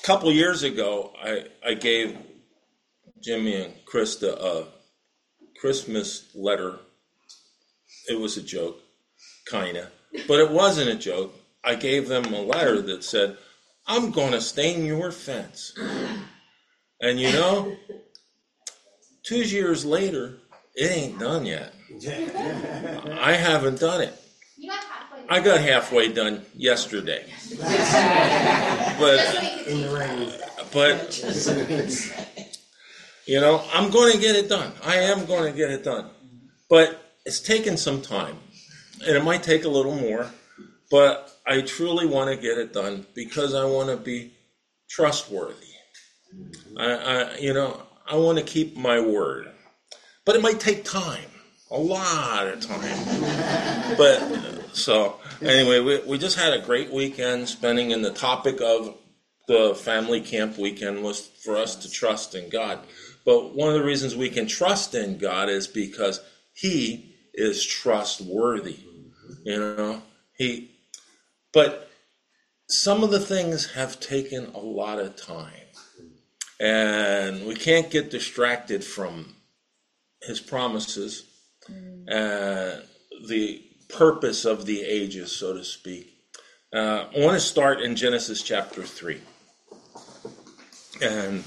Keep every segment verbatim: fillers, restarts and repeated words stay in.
couple years ago, I, I gave Jimmy and Krista a Christmas letter. It was a joke, kind of, but it wasn't a joke. I gave them a letter that said, I'm going to stain your fence. And you know, two years later, it ain't done yet. I haven't done it. I got halfway done yesterday. But, but, you know, I'm going to get it done. I am going to get it done. But it's taken some time. And it might take a little more. But I truly want to get it done because I want to be trustworthy. I, I, you know, I want to keep my word. But it might take time. A lot of time. But, so, anyway, we, we just had a great weekend spending, and the topic of the family camp weekend was for us to trust in God. But one of the reasons we can trust in God is because He is trustworthy. You know, He, but some of the things have taken a lot of time. And we can't get distracted from His promises. Uh, the purpose of the ages, so to speak. Uh, I want to start in Genesis chapter three. And,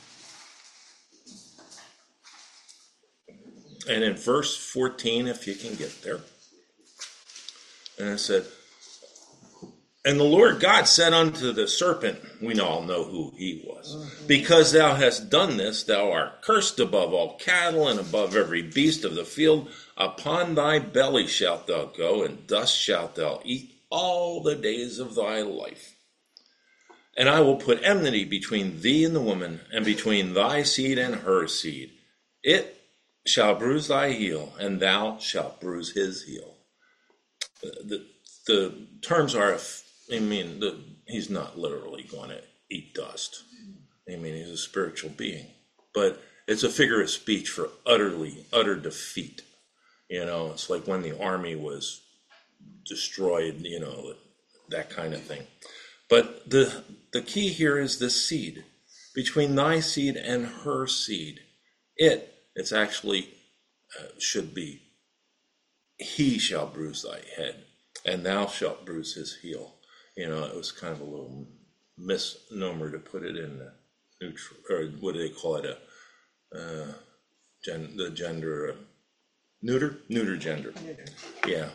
and in verse fourteen, if you can get there. And it said, and the Lord God said unto the serpent, we all know who he was, because thou hast done this, thou art cursed above all cattle and above every beast of the field. Upon thy belly shalt thou go, and dust shalt thou eat all the days of thy life. And I will put enmity between thee and the woman, and between thy seed and her seed. It shall bruise thy heel, and thou shalt bruise his heel. The, the terms are, I mean, the, he's not literally going to eat dust. I mean, he's a spiritual being. But it's a figure of speech for utterly, utter defeat. You know, it's like when the army was destroyed, you know, that kind of thing. But the the key here is the seed. Between thy seed and her seed. It, it's actually, uh, should be, he shall bruise thy head, and thou shalt bruise his heel. You know, it was kind of a little misnomer to put it in the neutral, or what do they call it, a, uh, gen, the gender, uh, neuter? Neuter gender. Neuter. Yeah.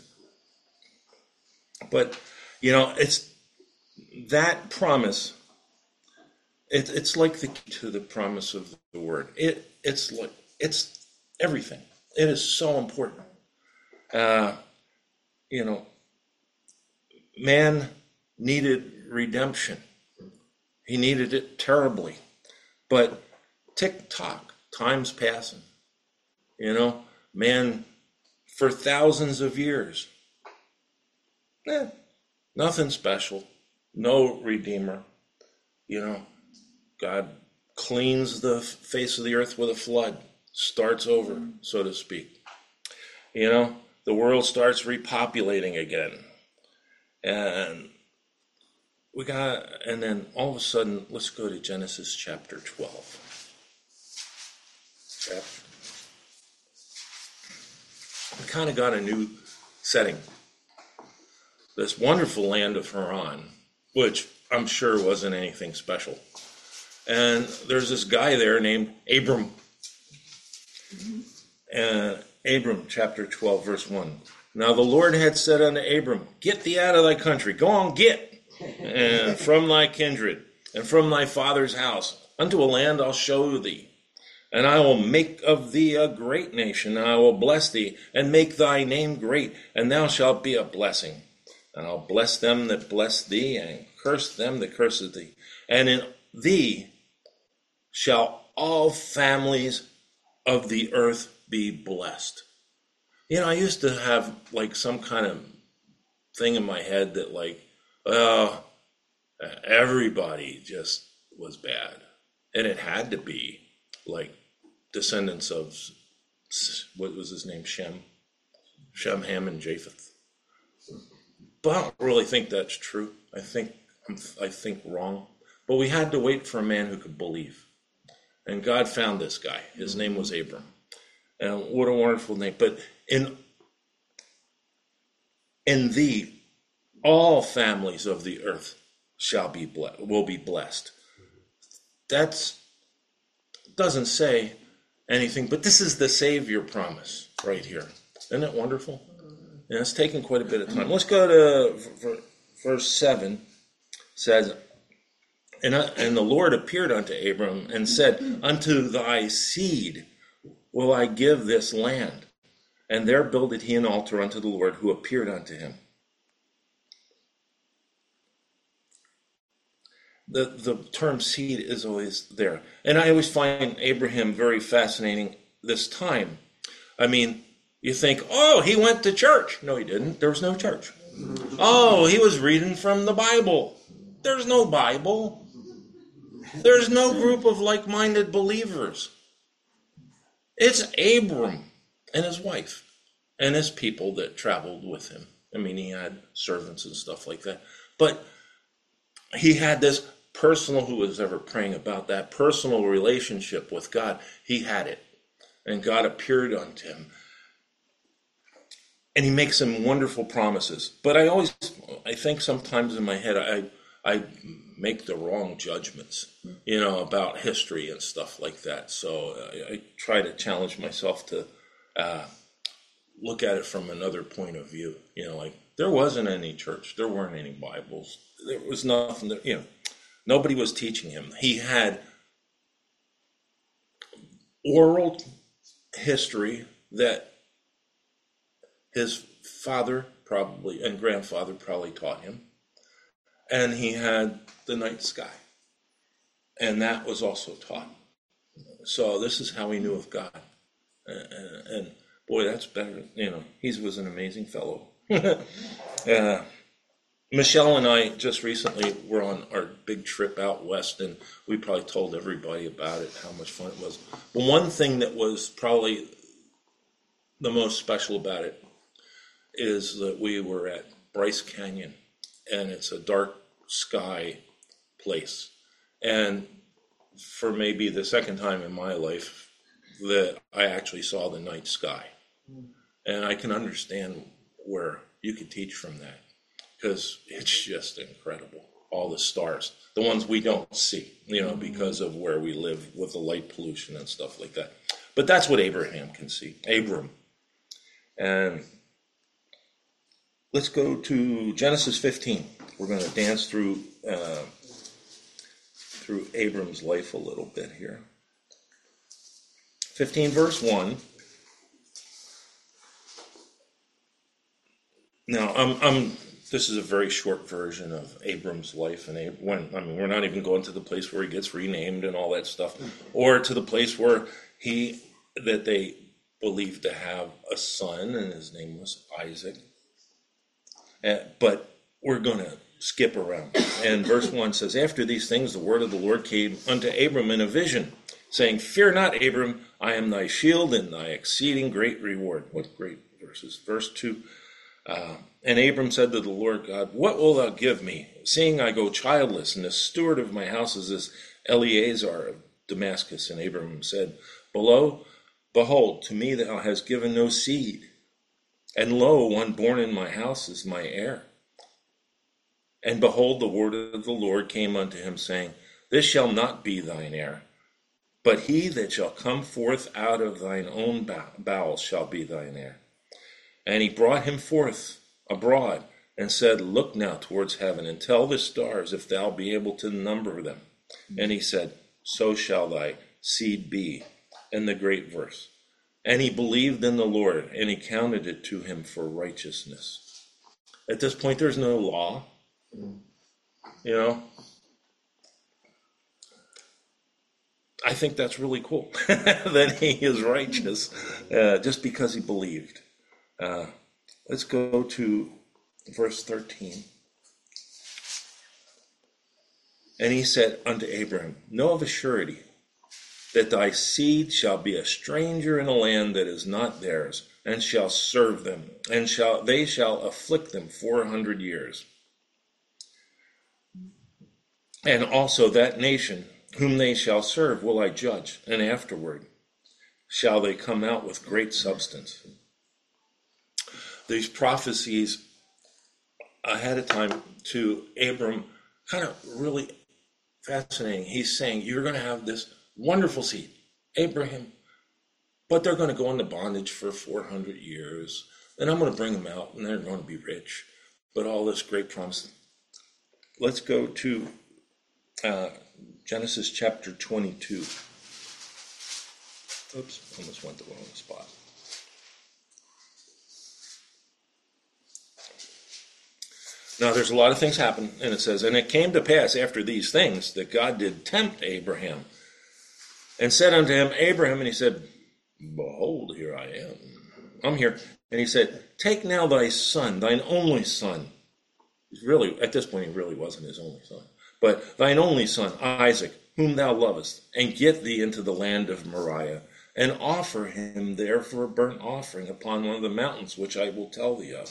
But, you know, it's that promise, it, it's like the key to the promise of the word. It It's like, it's everything. It is so important. Uh, you know, man needed redemption. He needed it terribly. But tick-tock, time's passing. You know, man, for thousands of years, eh, nothing special, no redeemer. You know, God cleans the face of the earth with a flood, starts over, so to speak. You know, the world starts repopulating again. And we got, and then all of a sudden, let's go to Genesis chapter twelve. Chapter. We kind of got a new setting. This wonderful land of Haran, which I'm sure wasn't anything special. And there's this guy there named Abram. Mm-hmm. And Abram, chapter twelve, verse one. Now the Lord had said unto Abram, get thee out of thy country. Go on, get. And from thy kindred, and from thy father's house, unto a land I'll show thee. And I will make of thee a great nation, and I will bless thee, and make thy name great, and thou shalt be a blessing. And I'll bless them that bless thee, and curse them that curse thee. And in thee shall all families of the earth be blessed. You know, I used to have like some kind of thing in my head that like, well, everybody just was bad. And it had to be like descendants of, what was his name, Shem? Shem, Ham, and Japheth. But I don't really think that's true. I think I think wrong. But we had to wait for a man who could believe. And God found this guy. His name was Abram. And what a wonderful name. But in, in thee, all families of the earth shall be ble- will be blessed. That doesn't say anything, but this is the Savior promise right here. Isn't it wonderful? And it's taken quite a bit of time. Let's go to verse seven. It says, and, and the Lord appeared unto Abram and said, unto thy seed will I give this land. And there builded he an altar unto the Lord who appeared unto him. The, the term seed is always there. And I always find Abraham very fascinating this time. I mean, you think, oh, he went to church. No, he didn't. There was no church. Oh, he was reading from the Bible. There's no Bible. There's no group of like-minded believers. It's Abram and his wife and his people that traveled with him. I mean, he had servants and stuff like that. But he had this personal, who was ever praying about that personal relationship with God, he had it. And God appeared unto him. And he makes some wonderful promises. But I always, I think sometimes in my head, I I make the wrong judgments, you know, about history and stuff like that. So I, I try to challenge myself to uh, look at it from another point of view. You know, like there wasn't any church. There weren't any Bibles. There was nothing that, you know, nobody was teaching him. He had oral history that his father probably and grandfather probably taught him. And he had the night sky. And that was also taught. So this is how he knew of God. And, and boy, that's better. You know, he was an amazing fellow. uh, Michelle and I just recently were on our big trip out west, and we probably told everybody about it, how much fun it was. But one thing that was probably the most special about it is that we were at Bryce Canyon, and it's a dark sky place. And for maybe the second time in my life that I actually saw the night sky. And I can understand where you could teach from that, because it's just incredible. All the stars, the ones we don't see, you know, because of where we live with the light pollution and stuff like that. But that's what Abraham can see, Abram. And let's go to Genesis fifteen. We're going to dance through uh, through Abram's life a little bit here. fifteen verse one. Now, I'm, I'm. This is a very short version of Abram's life, and Ab- when I mean, we're not even going to the place where he gets renamed and all that stuff, or to the place where he that they believed to have a son, and his name was Isaac. Uh, but we're going to skip around. And verse one says, after these things, the word of the Lord came unto Abram in a vision, saying, fear not, Abram, I am thy shield and thy exceeding great reward. What great verses. Verse two, uh, and Abram said to the Lord God, what wilt thou give me, seeing I go childless, and the steward of my house is this Eleazar of Damascus? And Abram said, below, behold, to me thou hast given no seed, and lo, one born in my house is my heir. And behold, the word of the Lord came unto him, saying, this shall not be thine heir, but he that shall come forth out of thine own bowels shall be thine heir. And he brought him forth abroad, and said, look now towards heaven, and tell the stars if thou be able to number them. And he said, so shall thy seed be. And the great verse. And he believed in the Lord, and he counted it to him for righteousness. At this point, there's no law. You know? I think that's really cool, that he is righteous, uh, just because he believed. Uh, let's go to verse thirteen. And he said unto Abraham, know of a surety that thy seed shall be a stranger in a land that is not theirs, and shall serve them, and shall they shall afflict them four hundred years. And also that nation whom they shall serve will I judge, and afterward shall they come out with great substance. These prophecies ahead of time to Abram, kind of really fascinating. He's saying, you're going to have this wonderful seed, Abraham, but they're going to go into bondage for four hundred years. And I'm going to bring them out, and they're going to be rich. But all this great promise. Let's go to uh, Genesis chapter twenty-two. Oops, almost went the wrong spot. Now, there's a lot of things happen, and it says, and it came to pass after these things that God did tempt Abraham, and said unto him, Abraham, and he said, behold, here I am. I'm here. And he said, take now thy son, thine only son. He's really, at this point, he really wasn't his only son. But thine only son, Isaac, whom thou lovest, and get thee into the land of Moriah, and offer him there for a burnt offering upon one of the mountains, which I will tell thee of.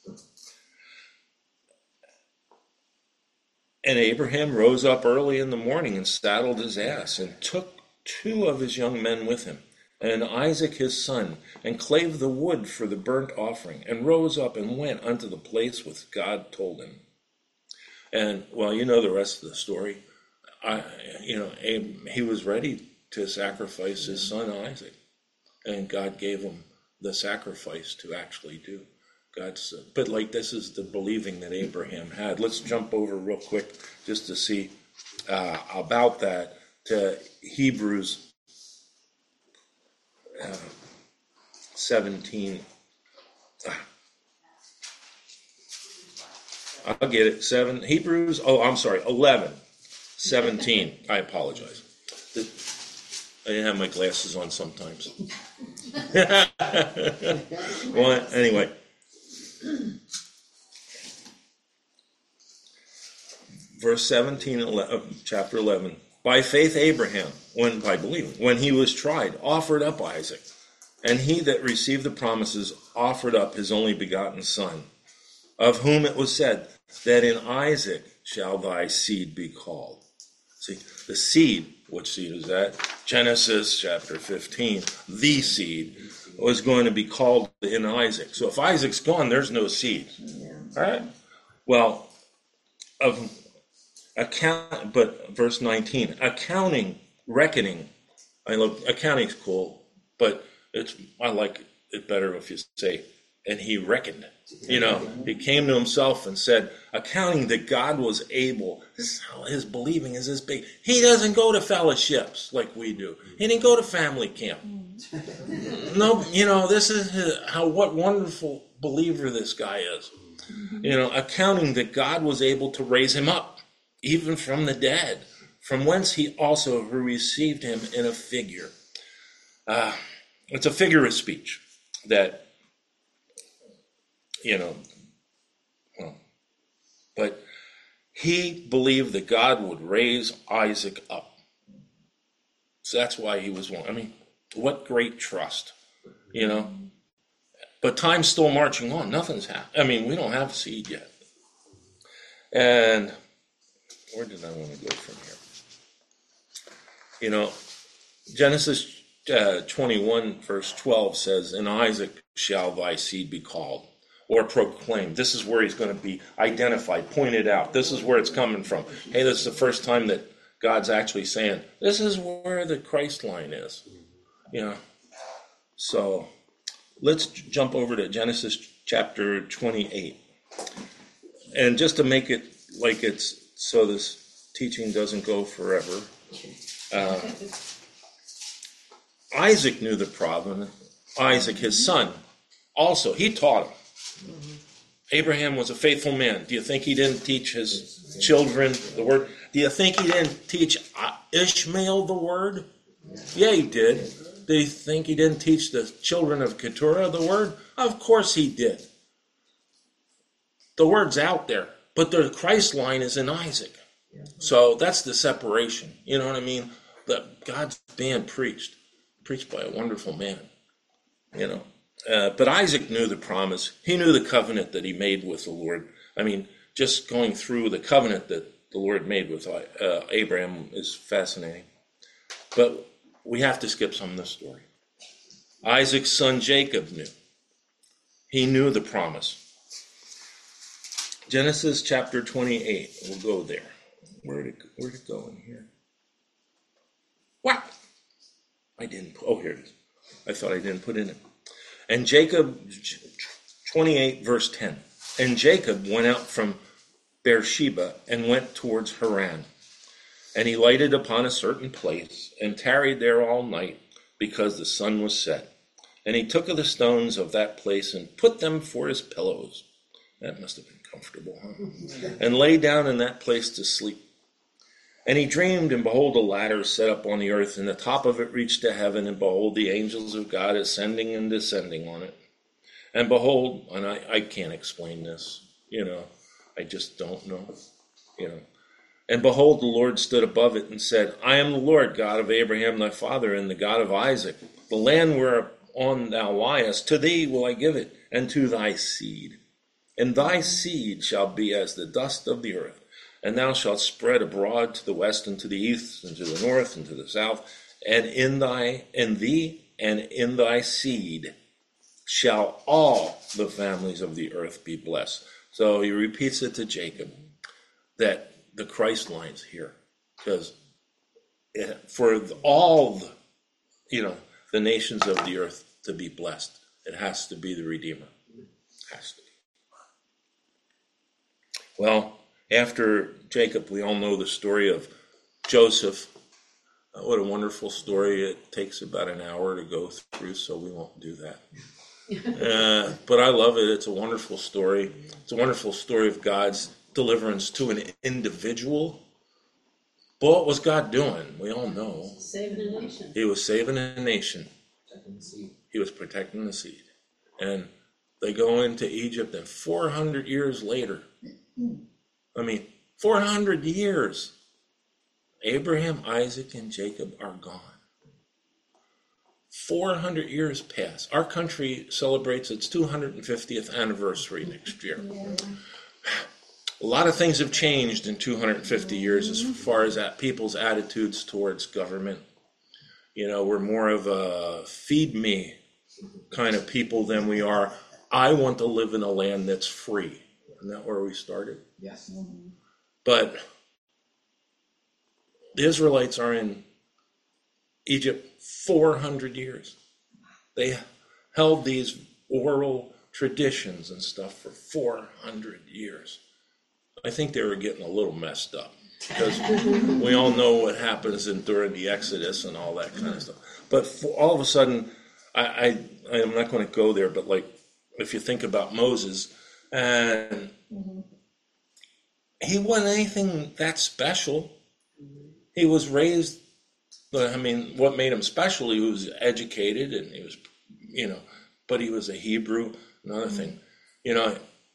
And Abraham rose up early in the morning and saddled his ass, and took two of his young men with him, and Isaac his son, and clave the wood for the burnt offering, and rose up and went unto the place which God told him. And, well, you know the rest of the story. I, you know, Abe, he was ready to sacrifice his son Isaac, and God gave him the sacrifice to actually do. God's, but like this is the believing that Abraham had. Let's jump over real quick just to see uh, about that to Hebrews uh, seventeen. I'll get it. Seven Hebrews. Oh, I'm sorry. eleven, seventeen. I apologize. I didn't have my glasses on sometimes. Well, anyway. Verse seventeen of chapter eleven. By faith Abraham, when by believing, when he was tried, offered up Isaac, and he that received the promises offered up his only begotten son, of whom it was said, that in Isaac shall thy seed be called. See, the seed, which seed is that? Genesis chapter fifteen, the seed was going to be called in Isaac. So if Isaac's gone, there's no seed. Yeah. All right? Well, of account, but verse nineteen, accounting, reckoning. I love accounting's cool, but it's I like it better if you say, and he reckoned. You know, he came to himself and said, accounting that God was able. This is how his believing is this big. He doesn't go to fellowships like we do. He didn't go to family camp. No, you know, this is his, how what wonderful believer this guy is. You know, accounting that God was able to raise him up, even from the dead, from whence he also received him in a figure. Uh, it's a figure of speech that, you know, well, but he believed that God would raise Isaac up. So that's why he was one. I mean, what great trust, you know. But time's still marching on. Nothing's happened. I mean, we don't have seed yet. And where did I want to go from here? You know, Genesis uh, twenty-one, verse twelve says, in Isaac shall thy seed be called, or proclaimed. This is where he's going to be identified, pointed out. This is where it's coming from. Hey, this is the first time that God's actually saying, this is where the Christ line is. You know, so let's jump over to Genesis chapter twenty-eight. And just to make it like it's, so this teaching doesn't go forever. Uh, Isaac knew the problem. Isaac, his son, also, he taught him. Mm-hmm. Abraham was a faithful man. Do you think he didn't teach his children the word? Do you think he didn't teach Ishmael the word? Yeah, he did. Do you think he didn't teach the children of Keturah the word? Of course he did. The word's out there, but the Christ line is in Isaac. So that's the separation. You know what I mean? That God's being preached, preached by a wonderful man. You know. Uh, but Isaac knew the promise. He knew the covenant that he made with the Lord. I mean, just going through the covenant that the Lord made with uh, Abraham is fascinating. But we have to skip some of the story. Isaac's son Jacob knew. He knew the promise. Genesis chapter twenty-eight. We'll go there. Where did it, where did it go in here? Wow. I didn't. Oh, here it is. I thought I didn't put in it. And Jacob, twenty-eight, verse ten. And Jacob went out from Beersheba and went towards Haran. And he lighted upon a certain place and tarried there all night because the sun was set. And he took of the stones of that place and put them for his pillows. That must have been comfortable, huh? And lay down in that place to sleep. And he dreamed, and behold, a ladder set up on the earth, and the top of it reached to heaven, and behold, the angels of God ascending and descending on it. And behold, and I, I can't explain this, you know, I just don't know, you know. And behold, the Lord stood above it and said, I am the Lord, God of Abraham thy father, and the God of Isaac. The land whereon thou liest, to thee will I give it, and to thy seed. And thy seed shall be as the dust of the earth. And thou shalt spread abroad to the west and to the east and to the north and to the south. And in thy, in thee and in thy seed shall all the families of the earth be blessed. So he repeats it to Jacob that the Christ line's here, because for all the, you know, the nations of the earth to be blessed, it has to be the Redeemer. It has to be. Well, after Jacob, we all know the story of Joseph. Uh, what a wonderful story. It takes about an hour to go through, so we won't do that. Uh, but I love it. It's a wonderful story. It's a wonderful story of God's deliverance to an individual. But what was God doing? We all know. Saving a nation. He was saving a nation. He was protecting the seed. And they go into Egypt, and four hundred years later, I mean, four hundred years, Abraham, Isaac, and Jacob are gone. four hundred years pass. Our country celebrates its two hundred fiftieth anniversary next year. Yeah. A lot of things have changed in two hundred fifty years as far as that people's attitudes towards government. You know, we're more of a feed me kind of people than we are, I want to live in a land that's free. Isn't that where we started? Yes. Mm-hmm. But the Israelites are in Egypt four hundred years. They held these oral traditions and stuff for four hundred years. I think they were getting a little messed up, because we all know what happens in, during the Exodus and all that kind of stuff. But for, all of a sudden, I, I, I'm not going to go there, but like if you think about Moses, and mm-hmm. he wasn't anything that special. He was raised, I mean, what made him special, he was educated and he was, you know, but he was a Hebrew, another mm-hmm. thing, you know.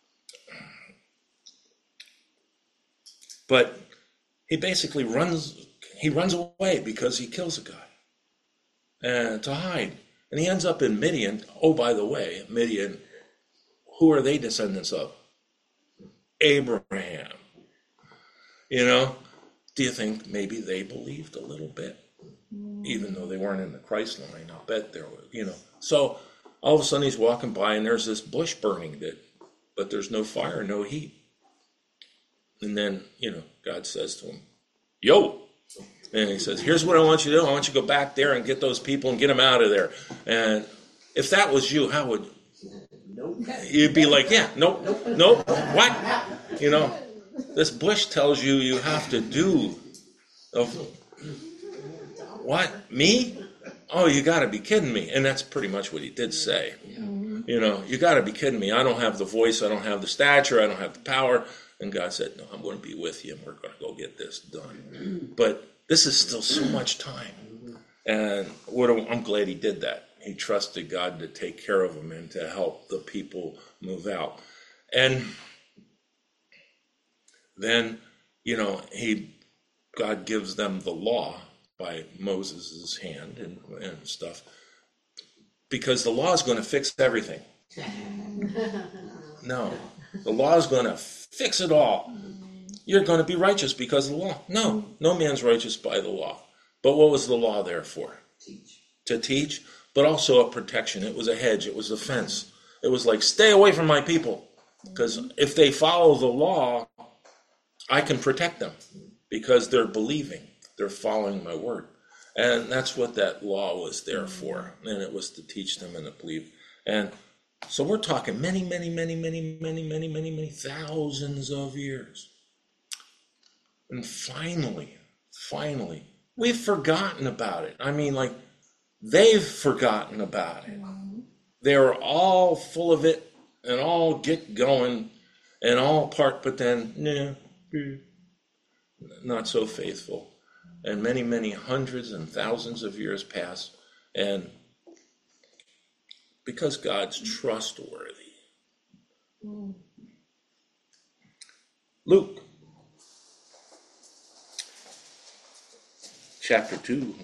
But he basically runs, he runs away because he kills a guy and to hide. And he ends up in Midian. Oh, by the way, Midian, who are they descendants of? Abraham. You know, do you think maybe they believed a little bit? Even though they weren't in the Christ line, I'll bet there were, you know. So all of a sudden he's walking by and there's this bush burning, that, but there's no fire, no heat. And then, you know, God says to him, yo. And he says, here's what I want you to do. I want you to go back there and get those people and get them out of there. And if that was you, how would Nope. you'd be like, yeah, nope, nope, what? You know, this bush tells you you have to do. Of, what? Me? Oh, you got to be kidding me. And that's pretty much what he did say. You know, you got to be kidding me. I don't have the voice. I don't have the stature. I don't have the power. And God said, no, I'm going to be with you, and we're going to go get this done. But this is still so much time. And what a, I'm glad he did that. He trusted God to take care of him and to help the people move out. And then, you know, he God gives them the law by Moses' hand and, and stuff, because the law is going to fix everything. No, the law is going to fix it all. you're going to be righteous because of the law. No, no man's righteous by the law. But what was the law there for? Teach. To teach, but also a protection. It was a hedge. It was a fence. It was like, stay away from my people. Because if they follow the law, I can protect them because they're believing. They're following my word. And that's what that law was there for. And it was to teach them and to believe. And so we're talking many, many, many, many, many, many, many, many thousands of years. And finally, finally, we've forgotten about it. I mean, like, they've forgotten about it. They were all full of it and all get going and all part, but then, nah, not so faithful. And many, many hundreds and thousands of years pass, and because God's trustworthy. Luke, chapter two.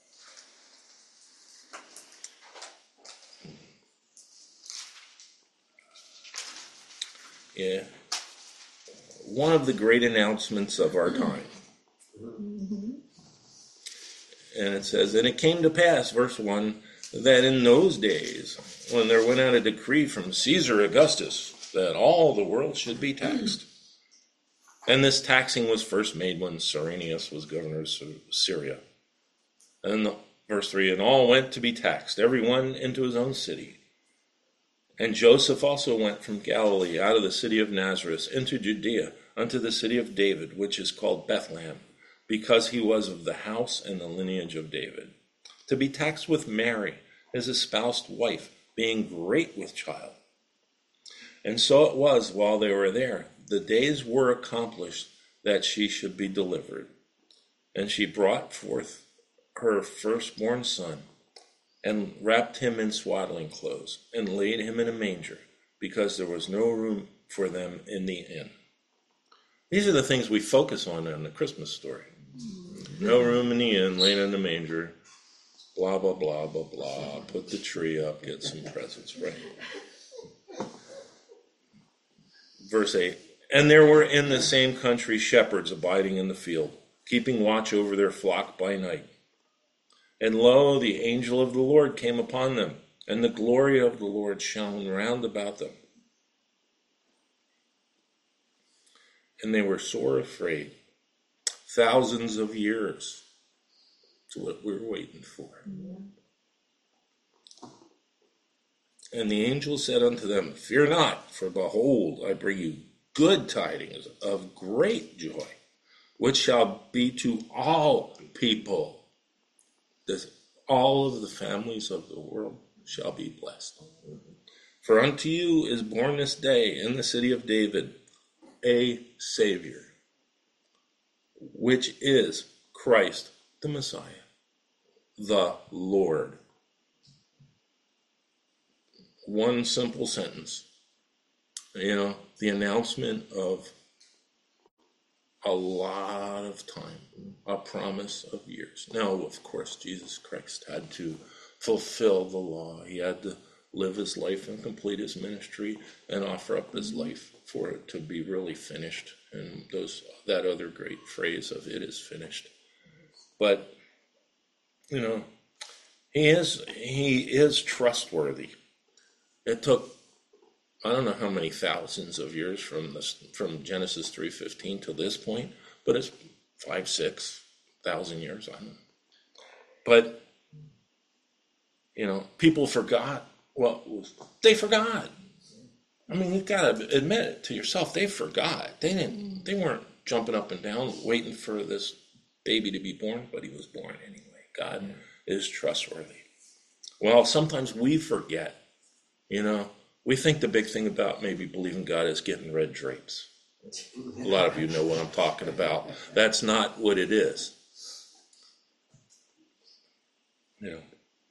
Yeah. One of the great announcements of our time. And it says, and it came to pass, verse one, that in those days, when there went out a decree from Caesar Augustus, that all the world should be taxed. And this taxing was first made when Cyrenius was governor of Syria. And the, verse three, and all went to be taxed, every one into his own city. And Joseph also went from Galilee out of the city of Nazareth into Judea unto the city of David, which is called Bethlehem, because he was of the house and the lineage of David, to be taxed with Mary, his espoused wife, being great with child. And so it was while they were there, the days were accomplished that she should be delivered. And she brought forth her firstborn son, and wrapped him in swaddling clothes, and laid him in a manger, because there was no room for them in the inn. These are the things we focus on in the Christmas story. No room in the inn, laying in the manger, blah, blah, blah, blah, blah. Put the tree up, get some presents, right? Verse eight, and there were in the same country shepherds abiding in the field, keeping watch over their flock by night. And lo, the angel of the Lord came upon them, and the glory of the Lord shone round about them. And they were sore afraid. Thousands of years. That's what we were waiting for. And the angel said unto them, fear not, for behold, I bring you good tidings of great joy, which shall be to all people. That all of the families of the world shall be blessed. For unto you is born this day in the city of David a Savior, which is Christ the Messiah, the Lord. One simple sentence. You know, the announcement of a lot of time, a promise of years. Now, of course, Jesus Christ had to fulfill the law. He had to live his life and complete his ministry and offer up his life for it to be really finished. And those that other great phrase of it is finished. But, you know, he is he is trustworthy. It took I don't know how many thousands of years from this, from Genesis three fifteen to this point, but it's five, six thousand years. I don't know. But, you know, people forgot. Well, they forgot. I mean, you've got to admit it to yourself. They forgot. They didn't. They weren't jumping up and down waiting for this baby to be born, but he was born anyway. God yeah. is trustworthy. Well, sometimes we forget, you know. We think the big thing about maybe believing God is getting red drapes. A lot of you know what I'm talking about. That's not what it is. You know,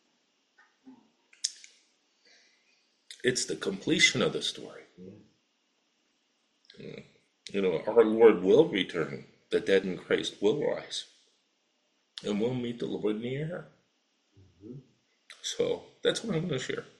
it's the completion of the story. You know, our Lord will return. The dead in Christ will rise. And we'll meet the Lord in the air. So that's what I'm going to share.